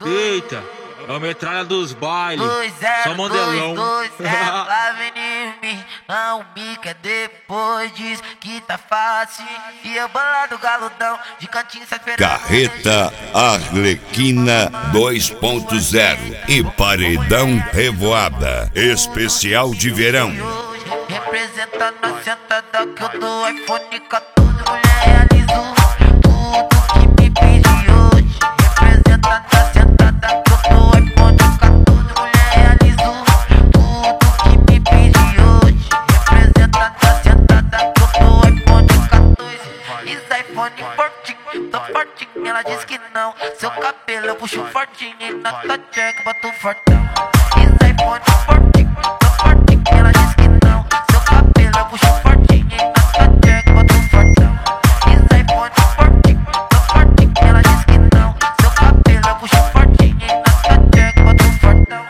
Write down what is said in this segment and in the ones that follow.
Eita, é a metralha dos bailes, só mandelão. 2-0, ela vem em mim, não me quer depois diz que tá fácil. E eu bolado galudão, de cantinho sai esperando. Carreta Arlequina 2.0 e Paredão Revoada, especial de verão. Representando a sentada que eu dou iPhone 14, mulher realizou tudo que me pediu hoje. Representando a sentada que eu dou iPhone 14, mulher realizou tudo que me pediu hoje. Representando a sentada que eu dou iPhone 14. Isso iPhone fortinho, tô fortinho, ela diz que não. Seu cabelo eu puxo fortinho e na tua check boto fortão. Isso iPhone fortinho, tô fortinho, ela diz que não. Seu cabelo eu puxo fortinho e na tua check boto fortão. Isso iPhone fortinho, tô fortinho, ela diz que não. Seu cabelo eu puxo fortinho e na tua check boto fortão.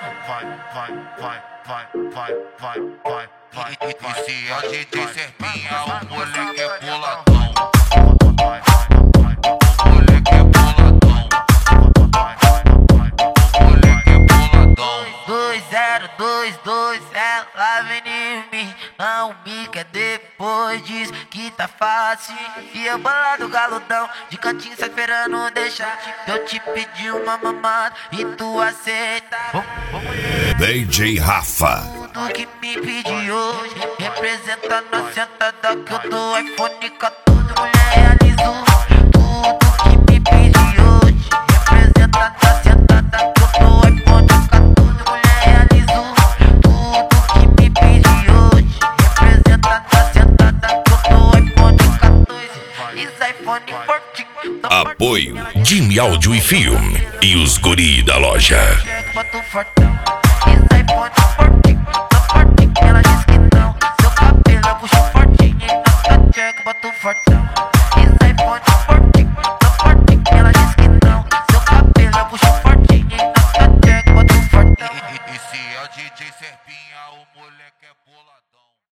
E se a DJ Serpinha, o moleque é boladão. O moleque é boladão. O moleque é boladão. 2-0, ela vem em mim, não me quer depois diz que tá fácil. E eu bolado galudão, de cantinho sai esperando deixar. Eu te pedi uma mamada e tu aceita. DJ Rafa. Tudo que me pediu hoje, representando a sentada que eu dou iPhone 14, mulher realizou tudo que me pediu hoje. Representando a sentada que eu dou iPhone 14, mulher realizou tudo que me pediu hoje. Representando a sentada que eu dou iPhone 14. Isso iPhone fortinho. Apoio Jimmy Áudio e Filme e os guri da loja. Boto fortão. Isso iPhone fortinho, tô fortinho, ela diz que não. Seu cabelo eu puxo fortinho e na tua check boto fortão. Isso iPhone fortinho, tô fortinho, ela diz que não. Seu cabelo eu puxo fortinho e na tua check boto fortão. E se a DJ Serpinha, o moleque é boladão.